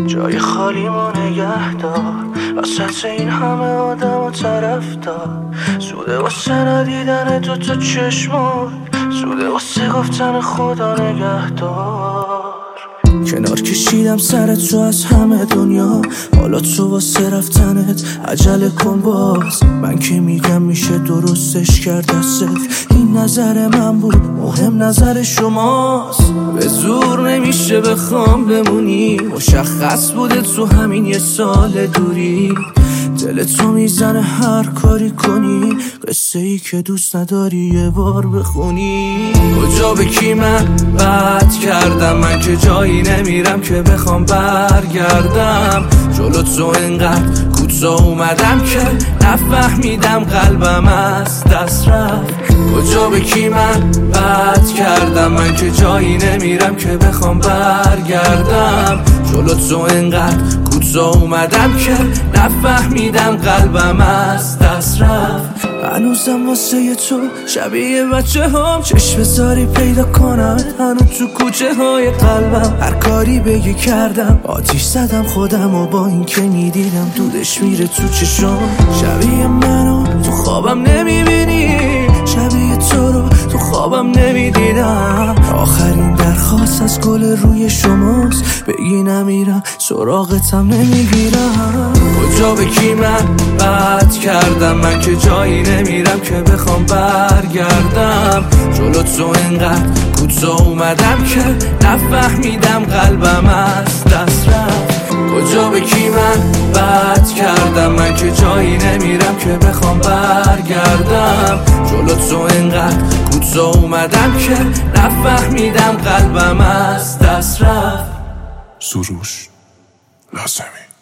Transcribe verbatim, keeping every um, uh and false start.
جای خالیمو نگه دار وسط این همه آدم و طرف دار. سوده واسه ندیدن تو تو چشمات، سوده واسه گفتن خدا نگه دار. کنار کشیدم سر تو از همه دنیا، حالا تو واسه رفتنت عجله کن باز. من که میگم میشه درستش کرد از صفر، این نظر من بود مهم نظر شماست. به زور نمیشه بخوام بمونی، مشخص بوده تو همین یه سال دوری. دل تو میزنه هر کاری کنی، قصه ای که دوست نداری یه بار بخونی. کجا به کی من بد کردم، من که جایی نمیرم که بخوام برگردم. جلو تو اینقدر کوتاه اومدم که نفهمیدم قلبم از دست رفت. کجا به کی من بد کردم، من که جایی نمیرم که بخوام برگردم. جلو تو اینقدر کوتاه اومدم که نفهمیدم قلبم از دست رفت. هنوزم واسه تو شبیه بچه هم چشم بذاری پیدا کنم، هنوز تو کوچه های قلبم هر کاری بگی کردم. آتیش زدم خودم و با این که میدیدم دودش میره تو چشم. شبیه منو تو خوابم نمیبینی، شبیه تو رو تو خوابم نمیدیدم. آخرین درخواست از گل روی شماست، بگی نمیرم سراغتم نمیگیرم. کجا به کی من بد کردم، من که جایی نمیرم که بخوام برگردم. جلو تو اینقدر کوتاه اومدم که نفهمیدم قلبم از دست رفت. کجا به کی من بد کردم، من که جایی نمیرم که بخوام برگردم. جلو تو اینقدر کوتاه اومدم که نفهمیدم قلبم از دست رفت. سروش لازمی.